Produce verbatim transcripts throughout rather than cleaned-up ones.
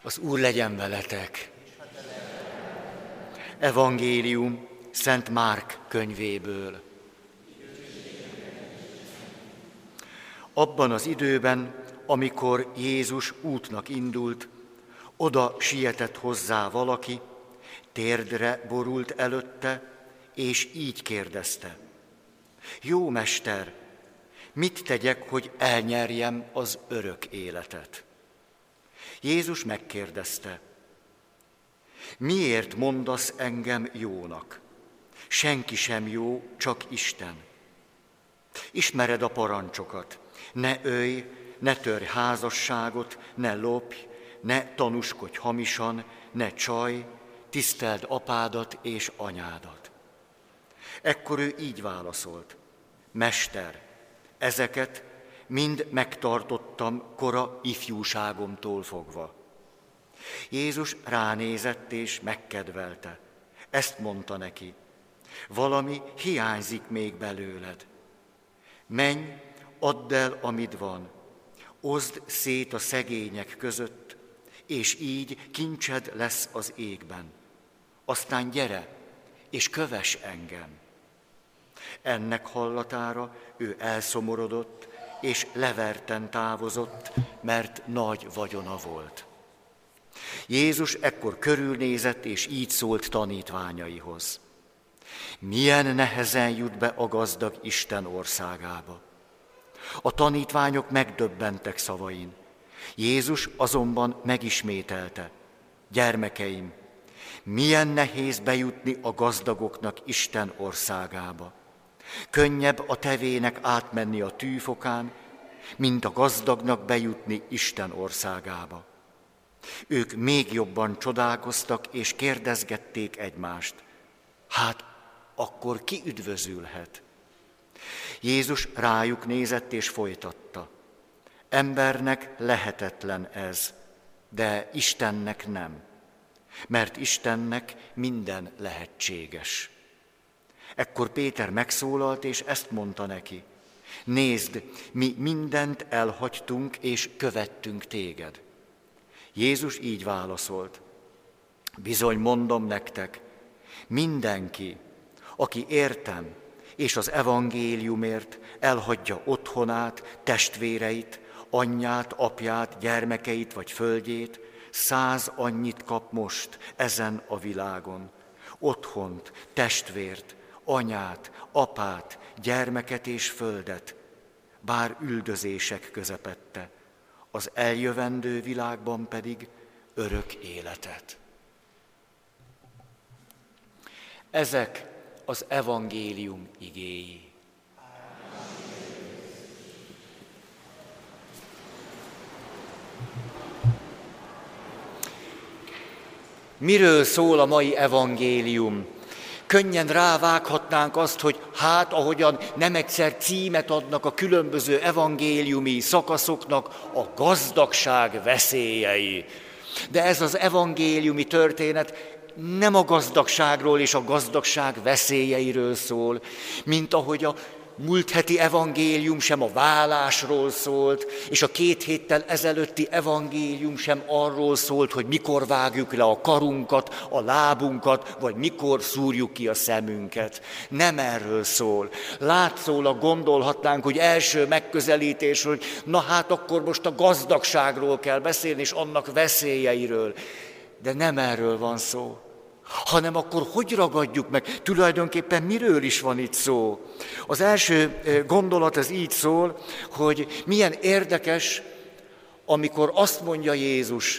Az Úr legyen veletek! Evangélium Szent Márk könyvéből. Abban az időben, amikor Jézus útnak indult, oda sietett hozzá valaki, térdre borult előtte, és így kérdezte: Jó mester, mit tegyek, hogy elnyerjem az örök életet? Jézus megkérdezte: Miért mondasz engem jónak? Senki sem jó, csak Isten. Ismered a parancsokat: ne ölj, ne törj házasságot, ne lopj, ne tanúskodj hamisan, ne csalj, tiszteld apádat és anyádat. Ekkor ő így válaszolt: Mester, ezeket mind megtartottam kora ifjúságomtól fogva. Jézus ránézett és megkedvelte. Ezt mondta neki: valami hiányzik még belőled. Menj, add el, amit van, oszd szét a szegények között, és így kincsed lesz az égben. Aztán gyere, és kövess engem. Ennek hallatára ő elszomorodott, és leverten távozott, mert nagy vagyona volt. Jézus ekkor körülnézett, és így szólt tanítványaihoz: milyen nehezen jut be a gazdag Isten országába. A tanítványok megdöbbentek szavain. Jézus azonban megismételte: gyermekeim, milyen nehéz bejutni a gazdagoknak Isten országába. Könnyebb a tevének átmenni a tűfokán, mint a gazdagnak bejutni Isten országába. Ők még jobban csodálkoztak, és kérdezgették egymást: hát akkor ki üdvözülhet? Jézus rájuk nézett és folytatta: embernek lehetetlen ez, de Istennek nem, mert Istennek minden lehetséges. Ekkor Péter megszólalt, és ezt mondta neki: nézd, mi mindent elhagytunk, és követtünk téged. Jézus így válaszolt: bizony mondom nektek, mindenki, aki értem és az evangéliumért elhagyja otthonát, testvéreit, anyját, apját, gyermekeit vagy földjét, száz annyit kap most ezen a világon. Otthont, testvért, anyát, apát, gyermeket és földet, bár üldözések közepette, az eljövendő világban pedig örök életet. Ezek az evangélium igéi. Miről szól a mai evangélium? Könnyen rávághatnánk azt, hogy hát, ahogyan nem egyszer címet adnak a különböző evangéliumi szakaszoknak, a gazdagság veszélyei. De ez az evangéliumi történet nem a gazdagságról és a gazdagság veszélyeiről szól, mint ahogy a múlt heti evangélium sem a válásról szólt, és a két héttel ezelőtti evangélium sem arról szólt, hogy mikor vágjuk le a karunkat, a lábunkat, vagy mikor szúrjuk ki a szemünket. Nem erről szól. Látszólag gondolhatnánk, hogy első megközelítés, hogy na hát akkor most a gazdagságról kell beszélni, és annak veszélyeiről. De nem erről van szó, hanem akkor hogy ragadjuk meg? Tulajdonképpen miről is van itt szó? Az első gondolat az így szól, hogy milyen érdekes, amikor azt mondja Jézus: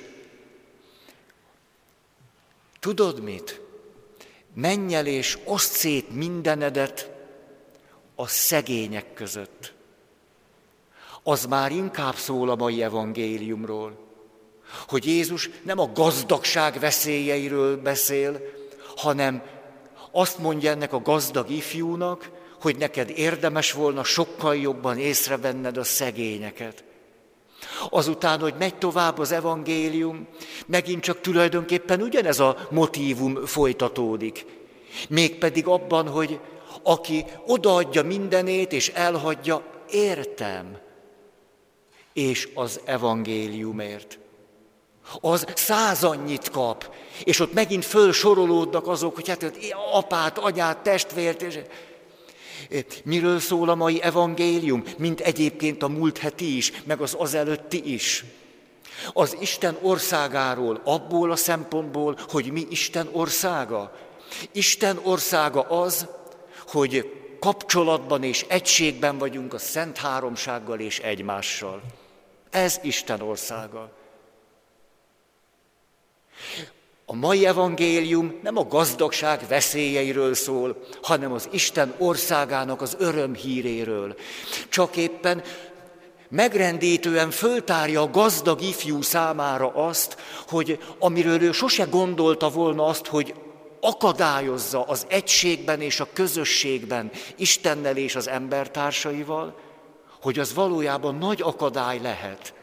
tudod mit? Menj el és oszd szét mindenedet a szegények között. Az már inkább szól a mai evangéliumról, hogy Jézus nem a gazdagság veszélyeiről beszél, hanem azt mondja ennek a gazdag ifjúnak, hogy neked érdemes volna sokkal jobban észrevenned a szegényeket. Azután, hogy megy tovább az evangélium, megint csak tulajdonképpen ugyanez a motívum folytatódik. Mégpedig abban, hogy aki odaadja mindenét és elhagyja, értem, és az evangéliumért. az száz annyit kap, és ott megint fölsorolódnak azok, hogy hát apát, anyát, testvért. És... Miről szól a mai evangélium? Mint egyébként a múlt heti is, meg az azelőtti is. Az Isten országáról, abból a szempontból, hogy mi Isten országa. Isten országa az, hogy kapcsolatban és egységben vagyunk a Szent Háromsággal és egymással. Ez Isten országa. A mai evangélium nem a gazdagság veszélyeiről szól, hanem az Isten országának az örömhíréről. Csak éppen megrendítően föltárja a gazdag ifjú számára azt, hogy amiről ő sose gondolta volna azt, hogy akadályozza az egységben és a közösségben Istennel és az embertársaival, hogy az valójában nagy akadály lehet.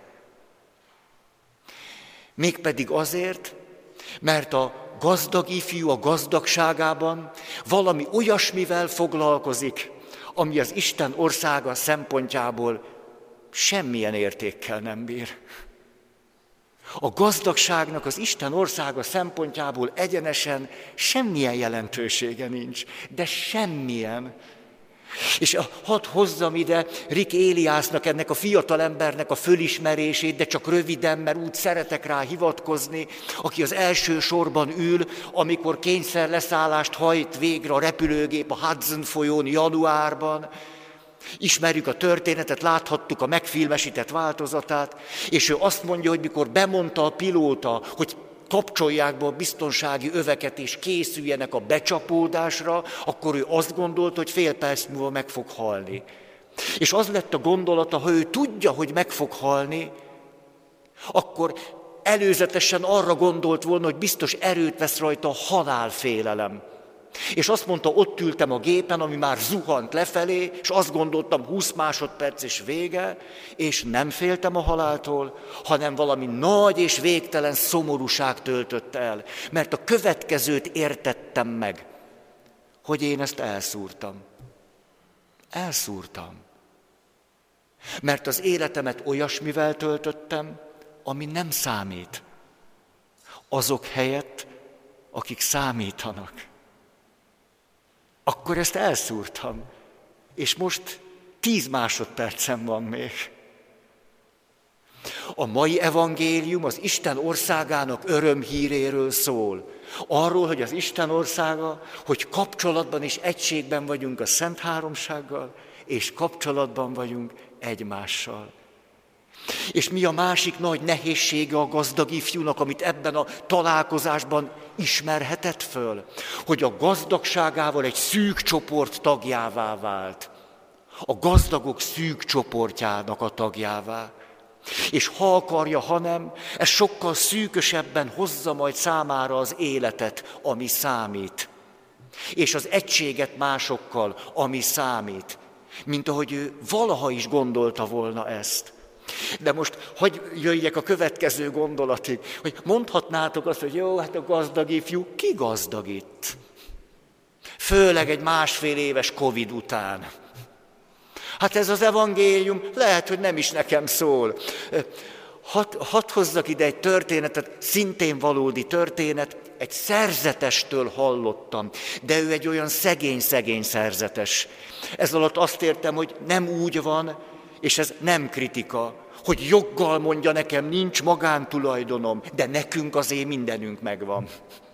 Mégpedig azért, mert a gazdag ifjú a gazdagságában valami olyasmivel foglalkozik, ami az Isten országa szempontjából semmilyen értékkel nem bír. A gazdagságnak az Isten országa szempontjából egyenesen semmilyen jelentősége nincs, de semmilyen. És hadd hozzam ide Rick Éliásznak, ennek a fiatal embernek a fölismerését, de csak röviden, mert úgy szeretek rá hivatkozni, aki az első sorban ül, amikor kényszer leszállást hajt végre a repülőgép a Hudson folyón januárban. Ismerjük a történetet, láthattuk a megfilmesített változatát, és ő azt mondja, hogy mikor bemondta a pilóta, hogy kapcsolják be a biztonsági öveket és készüljenek a becsapódásra, akkor ő azt gondolta, hogy fél perc múlva meg fog halni. És az lett a gondolata, ha ő tudja, hogy meg fog halni, akkor előzetesen arra gondolt volna, hogy biztos erőt vesz rajta a halálfélelem. És azt mondta, ott ültem a gépen, ami már zuhant lefelé, és azt gondoltam, húsz másodperc és vége, és nem féltem a haláltól, hanem valami nagy és végtelen szomorúság töltött el, mert a következőt értettem meg, hogy én ezt elszúrtam. Elszúrtam. Mert az életemet olyasmivel töltöttem, ami nem számít. Azok helyett, akik számítanak. Akkor ezt elszúrtam, és most tíz másodpercem van még. A mai evangélium az Isten országának örömhíréről szól. Arról, hogy az Isten országa, hogy kapcsolatban és egységben vagyunk a Szent Háromsággal, és kapcsolatban vagyunk egymással. És mi a másik nagy nehézsége a gazdag ifjúnak, amit ebben a találkozásban ismerhetett föl? Hogy a gazdagságával egy szűk csoport tagjává vált. A gazdagok szűk csoportjának a tagjává. És ha akarja, ha nem, ez sokkal szűkösebben hozza majd számára az életet, ami számít. És az egységet másokkal, ami számít. Mint ahogy ő valaha is gondolta volna ezt. De most hogy jöjjek a következő gondolatig, hogy mondhatnátok azt, hogy jó, hát a gazdag ifjú, ki gazdag itt? Főleg egy másfél éves Covid után. Hát ez az evangélium lehet, hogy nem is nekem szól. Hadd had hozzak ide egy történetet, szintén valódi történet, egy szerzetestől hallottam, de ő egy olyan szegény-szegény szerzetes. Ez alatt azt értem, hogy nem úgy van, és ez nem kritika, hogy joggal mondja nekem, nincs magántulajdonom, de nekünk azért mindenünk megvan.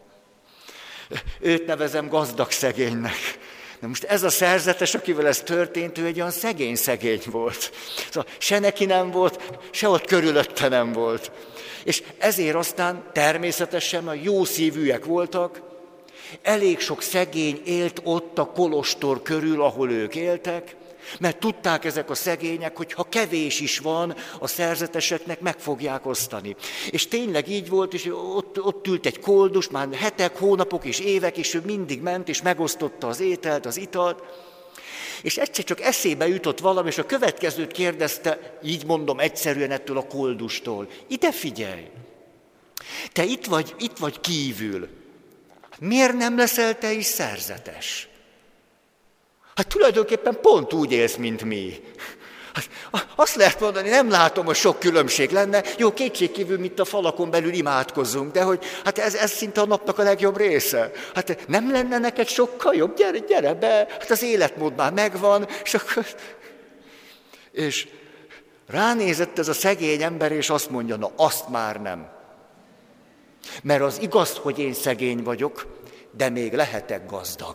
Őt nevezem gazdag szegénynek. Na most ez a szerzetes, akivel ez történt, ő egy olyan szegény-szegény volt. Szóval se neki nem volt, se ott körülötte nem volt. És ezért aztán természetesen a jó szívűek voltak, elég sok szegény élt ott a kolostor körül, ahol ők éltek, mert tudták ezek a szegények, hogy ha kevés is van, a szerzeteseknek meg fogják osztani. És tényleg így volt, és ott, ott ült egy koldus, már hetek, hónapok és évek, és ő mindig ment, és megosztotta az ételt, az italt. És egyszer csak eszébe jutott valami, és a következőt kérdezte, így mondom egyszerűen ettől a koldustól. Ide figyelj! Te itt vagy, itt vagy kívül. Miért nem leszel te is szerzetes? Hát tulajdonképpen pont úgy élsz, mint mi. Azt lehet mondani, nem látom, hogy sok különbség lenne. Jó, kétségkívül, mint a falakon belül imádkozzunk, de hogy hát ez, ez szinte a napnak a legjobb része. Hát nem lenne neked sokkal jobb? Gyere, gyere be, hát az életmód már megvan. És, akkor... és ránézett ez a szegény ember, és azt mondja, na azt már nem. Mert az igaz, hogy én szegény vagyok, de még lehetek gazdag.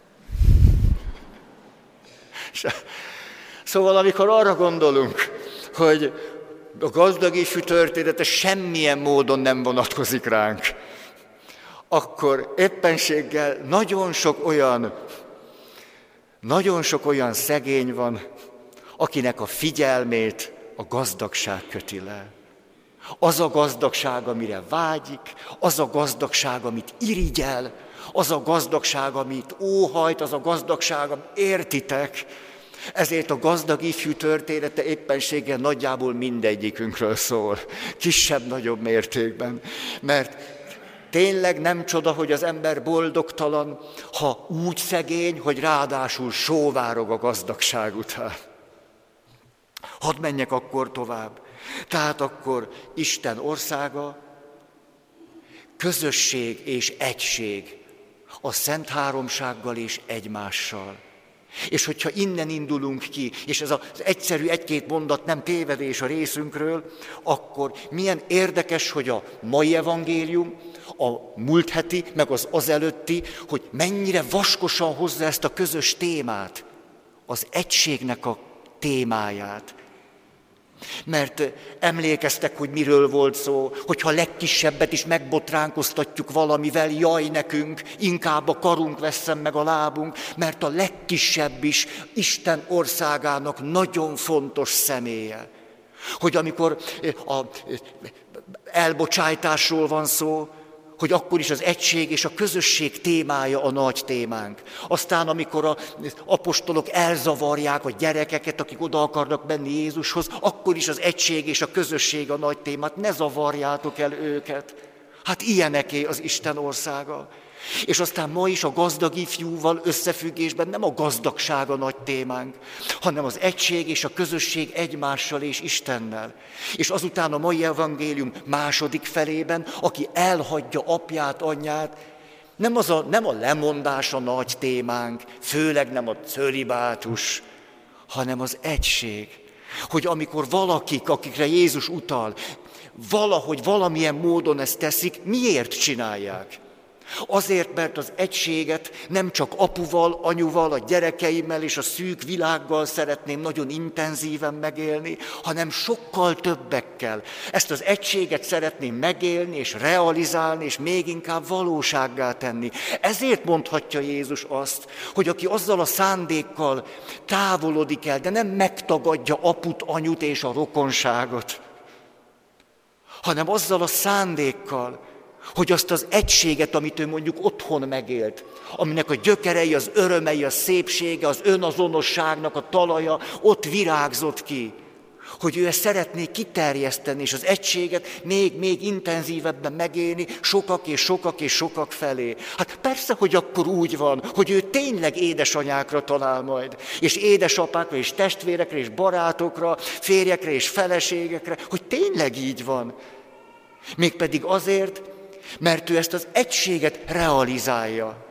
Szóval amikor arra gondolunk, hogy a gazdag ifjú története semmilyen módon nem vonatkozik ránk, akkor éppenséggel nagyon sok olyan, nagyon sok olyan szegény van, akinek a figyelmét a gazdagság köti le. Az a gazdagság, amire vágyik, az a gazdagság, amit irigyel, az a gazdagság, amit óhajt, az a gazdagság, amit értitek. Ezért a gazdag ifjú története éppenséggel nagyjából mindegyikünkről szól, kisebb-nagyobb mértékben. Mert tényleg nem csoda, hogy az ember boldogtalan, ha úgy szegény, hogy ráadásul sóvárog a gazdagság után. Hadd menjek akkor tovább. Tehát akkor Isten országa, közösség és egység a Szent Háromsággal és egymással. És hogyha innen indulunk ki, és ez az egyszerű egy-két mondat nem tévedés a részünkről, akkor milyen érdekes, hogy a mai evangélium, a múlt heti, meg az azelőtti, hogy mennyire vaskosan hozza ezt a közös témát, az egységnek a témáját. Mert emlékeztek, hogy miről volt szó, hogyha a legkisebbet is megbotránkoztatjuk valamivel, jaj nekünk, inkább a karunk vesszen meg a lábunk, mert a legkisebb is Isten országának nagyon fontos személye. Hogy amikor a elbocsájtásról van szó, hogy akkor is az egység és a közösség témája a nagy témánk. Aztán, amikor az apostolok elzavarják a gyerekeket, akik oda akarnak menni Jézushoz, akkor is az egység és a közösség a nagy témát. Ne zavarjátok el őket. Hát ilyeneké az Isten országa. És aztán ma is a gazdag ifjúval összefüggésben nem a gazdagság a nagy témánk, hanem az egység és a közösség egymással és Istennel. És azután a mai evangélium második felében, aki elhagyja apját, anyját, nem, az a, nem a lemondás a nagy témánk, főleg nem a cölibátus, hanem az egység. Hogy amikor valakik, akikre Jézus utal, valahogy valamilyen módon ezt teszik, miért csinálják? Azért, mert az egységet nem csak apuval, anyuval, a gyerekeimmel és a szűk világgal szeretném nagyon intenzíven megélni, hanem sokkal többekkel. Ezt az egységet szeretném megélni és realizálni, és még inkább valósággá tenni. Ezért mondhatja Jézus azt, hogy aki azzal a szándékkal távolodik el, de nem megtagadja aput, anyut és a rokonságot, hanem azzal a szándékkal, hogy azt az egységet, amit ő mondjuk otthon megélt, aminek a gyökerei, az örömei, a szépsége, az önazonosságnak a talaja ott virágzott ki, hogy ő ezt szeretné kiterjeszteni, és az egységet még, még intenzívebben megélni sokak és sokak és sokak felé. Hát persze, hogy akkor úgy van, hogy ő tényleg édesanyákra talál majd, és édesapákra, és testvérekre, és barátokra, férjekre és feleségekre, hogy tényleg így van. Mégpedig azért, mert ő ezt az egységet realizálja.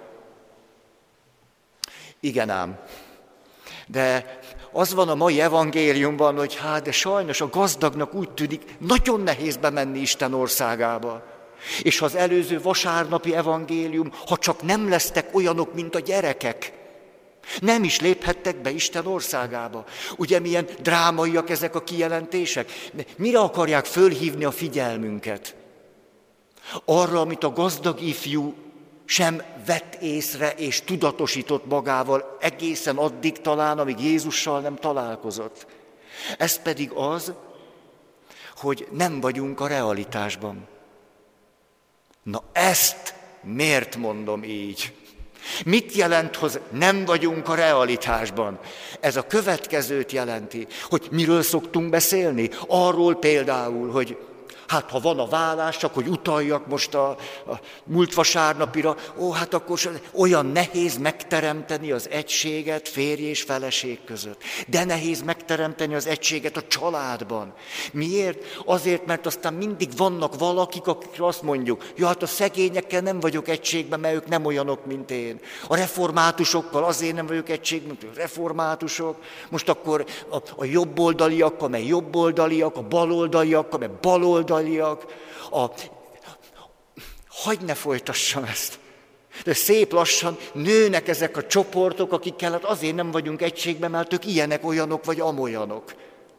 Igen ám. De az van a mai evangéliumban, hogy hát, de sajnos a gazdagnak úgy tűnik, nagyon nehéz bemenni Isten országába. És ha az előző vasárnapi evangélium, ha csak nem lesztek olyanok, mint a gyerekek, nem is léphettek be Isten országába. Ugye milyen drámaiak ezek a kijelentések? Mire akarják fölhívni a figyelmünket? Arra, amit a gazdag ifjú sem vett észre és tudatosított magával egészen addig talán, amíg Jézussal nem találkozott. Ez pedig az, hogy nem vagyunk a realitásban. Na ezt miért mondom így? Mit jelent, hogy nem vagyunk a realitásban? Ez a következőt jelenti, hogy miről szoktunk beszélni. Arról például, hogy Hát ha van a vállás, csak hogy utaljak most a, a múlt vasárnapira, ó, hát akkor olyan nehéz megteremteni az egységet férj és feleség között. De nehéz megteremteni az egységet a családban. Miért? Azért, mert aztán mindig vannak valakik, akikre azt mondjuk, ja, hát a szegényekkel nem vagyok egységben, mert ők nem olyanok, mint én. A reformátusokkal azért nem vagyok egységben, mint a reformátusok. Most akkor a, a jobboldaliakkal, mert jobboldaliak, a baloldaliakkal, mert baloldaliak. A... Hagy ne folytassam ezt. De szép lassan nőnek ezek a csoportok, akikkel hát azért nem vagyunk egységben, mert ők ilyenek, olyanok vagy amolyanok.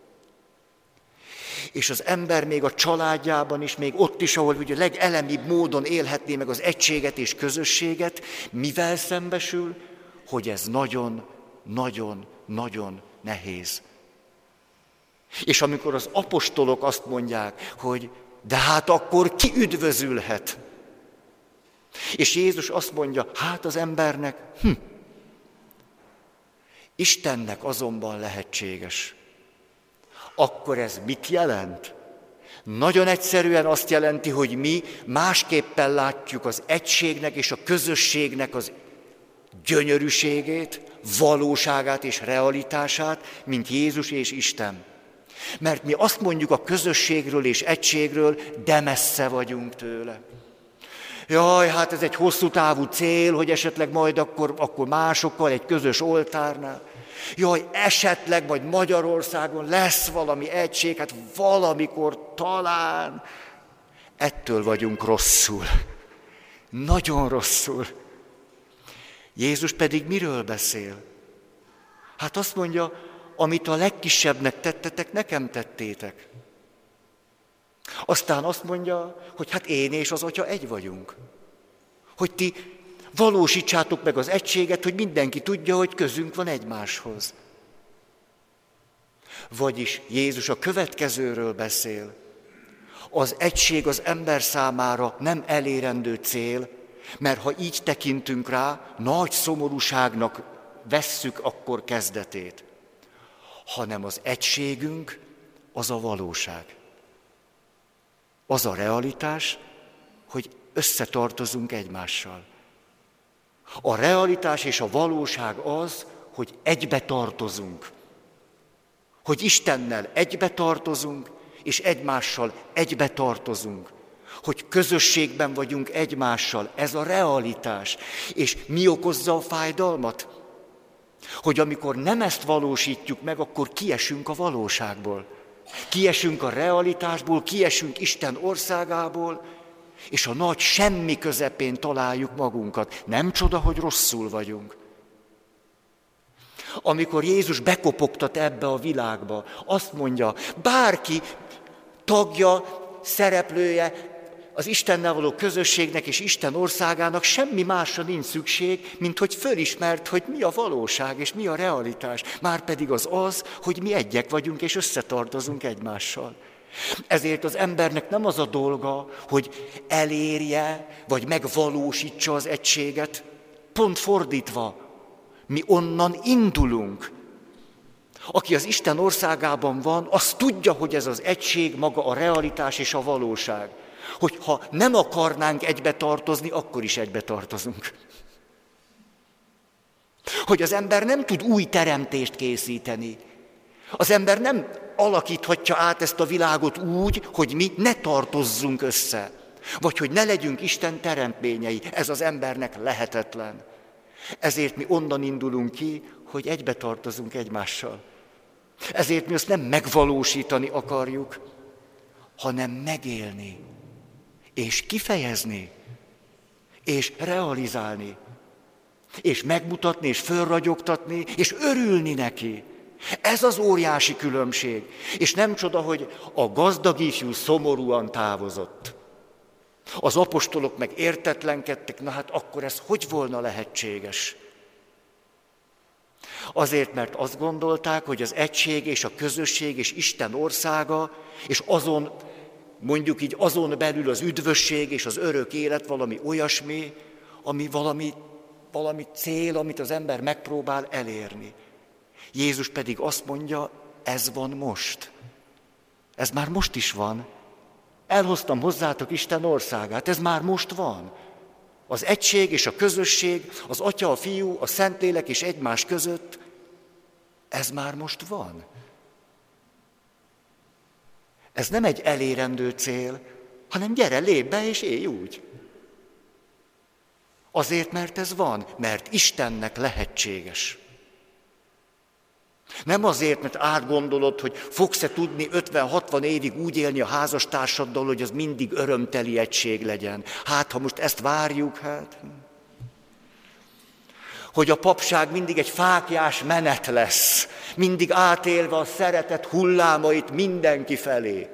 És az ember még a családjában is, még ott is, ahol ugye legelemibb módon élhetné meg az egységet és közösséget, mivel szembesül, hogy ez nagyon, nagyon, nagyon nehéz. És amikor az apostolok azt mondják, hogy de hát akkor ki üdvözülhet? És Jézus azt mondja, hát az embernek, hm, Istennek azonban lehetséges. Akkor ez mit jelent? Nagyon egyszerűen azt jelenti, hogy mi másképpen látjuk az egységnek és a közösségnek az gyönyörűségét, valóságát és realitását, mint Jézus és Isten. Mert mi azt mondjuk a közösségről és egységről, de messze vagyunk tőle. Jaj, hát ez egy hosszú távú cél, hogy esetleg majd akkor, akkor másokkal egy közös oltárnál. Jaj, esetleg majd Magyarországon lesz valami egység, hát valamikor talán. Ettől vagyunk rosszul. Nagyon rosszul. Jézus pedig miről beszél? Hát azt mondja, amit a legkisebbnek tettetek, nekem tettétek. Aztán azt mondja, hogy hát én és az Atya egy vagyunk. Hogy ti valósítsátok meg az egységet, hogy mindenki tudja, hogy közünk van egymáshoz. Vagyis Jézus a következőről beszél. Az egység az ember számára nem elérendő cél, mert ha így tekintünk rá, nagy szomorúságnak vesszük akkor kezdetét. Hanem az egységünk az a valóság. Az a realitás, hogy összetartozunk egymással. A realitás és a valóság az, hogy egybe tartozunk. Hogy Istennel egybe tartozunk, és egymással egybe tartozunk. Hogy közösségben vagyunk egymással. Ez a realitás. És mi okozza a fájdalmat? Hogy amikor nem ezt valósítjuk meg, akkor kiesünk a valóságból. Kiesünk a realitásból, kiesünk Isten országából, és a nagy semmi közepén találjuk magunkat. Nem csoda, hogy rosszul vagyunk. Amikor Jézus bekopogtat ebbe a világba, azt mondja, bárki tagja, szereplője az Istennel való közösségnek és Isten országának semmi másra nincs szükség, mint hogy fölismert, hogy mi a valóság és mi a realitás. Márpedig az az, hogy mi egyek vagyunk és összetartozunk egymással. Ezért az embernek nem az a dolga, hogy elérje, vagy megvalósítsa az egységet. Pont fordítva, mi onnan indulunk. Aki az Isten országában van, az tudja, hogy ez az egység maga a realitás és a valóság. Hogyha nem akarnánk egybe tartozni, akkor is egybe tartozunk. Hogy az ember nem tud új teremtést készíteni. Az ember nem alakíthatja át ezt a világot úgy, hogy mi ne tartozzunk össze. Vagy hogy ne legyünk Isten teremtményei. Ez az embernek lehetetlen. Ezért mi onnan indulunk ki, hogy egybe tartozunk egymással. Ezért mi azt nem megvalósítani akarjuk, hanem megélni, és kifejezni, és realizálni, és megmutatni, és fölragyogtatni, és örülni neki. Ez az óriási különbség. És nem csoda, hogy a gazdag ifjú szomorúan távozott. Az apostolok meg értetlenkedtek, na hát akkor ez hogy volna lehetséges? Azért, mert azt gondolták, hogy az egység és a közösség és Isten országa, és azon, mondjuk így azon belül az üdvösség és az örök élet valami olyasmi, ami valami, valami cél, amit az ember megpróbál elérni. Jézus pedig azt mondja, ez van most. Ez már most is van. Elhoztam hozzátok Isten országát, ez már most van. Az egység és a közösség, az Atya, a Fiú, a Szentlélek és egymás között, ez már most van. Ez nem egy elérendő cél, hanem gyere, lépj be és élj úgy. Azért, mert ez van, mert Istennek lehetséges. Nem azért, mert átgondolod, hogy fogsz-e tudni ötven-hatvan évig úgy élni a házastársaddal, hogy az mindig örömteli egység legyen. Hát, ha most ezt várjuk, hát... Hogy a papság mindig egy fáklyás menet lesz, mindig átélve a szeretet hullámait mindenki felé.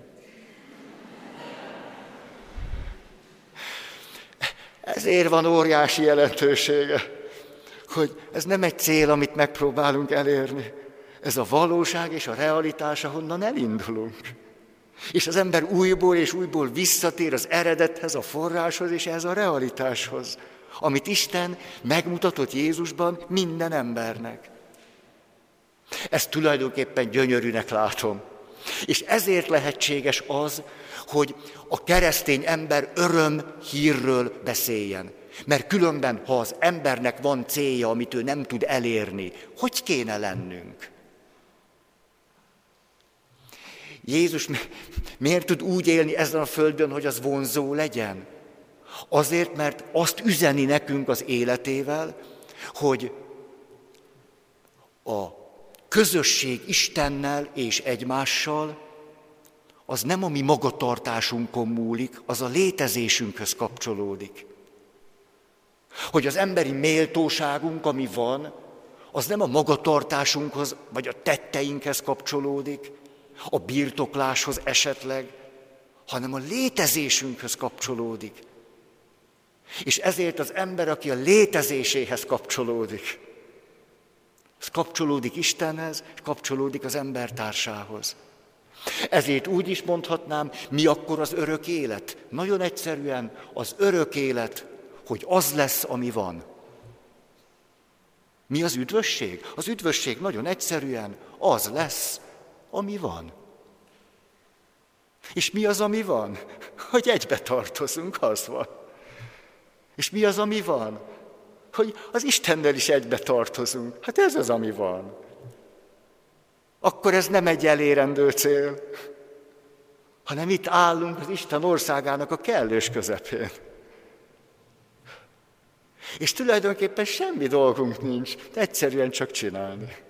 Ezért van óriási jelentősége, hogy ez nem egy cél, amit megpróbálunk elérni. Ez a valóság és a realitás, ahonnan elindulunk. És az ember újból és újból visszatér az eredethez, a forráshoz és ehhez a realitáshoz, amit Isten megmutatott Jézusban minden embernek. Ezt tulajdonképpen gyönyörűnek látom. És ezért lehetséges az, hogy a keresztény ember öröm hírről beszéljen. Mert különben, ha az embernek van célja, amit ő nem tud elérni, hogy kéne lennünk? Jézus miért tud úgy élni ezen a földön, hogy az vonzó legyen? Azért, mert azt üzeni nekünk az életével, hogy a közösség Istennel és egymással az nem a mi magatartásunkon múlik, az a létezésünkhöz kapcsolódik. Hogy az emberi méltóságunk, ami van, az nem a magatartásunkhoz, vagy a tetteinkhez kapcsolódik, a birtokláshoz esetleg, hanem a létezésünkhöz kapcsolódik. És ezért az ember, aki a létezéséhez kapcsolódik, az kapcsolódik Istenhez, és kapcsolódik az embertársához. Ezért úgy is mondhatnám, mi akkor az örök élet? Nagyon egyszerűen az örök élet, hogy az lesz, ami van. Mi az üdvösség? Az üdvösség nagyon egyszerűen az lesz, ami van. És mi az, ami van? Hogy egybe tartozunk, az van. És mi az, ami van? Hogy az Istennel is egybe tartozunk. Hát ez az, ami van. Akkor ez nem egy elérendő cél, hanem itt állunk az Isten országának a kellős közepén. És tulajdonképpen semmi dolgunk nincs, de egyszerűen csak csinálni.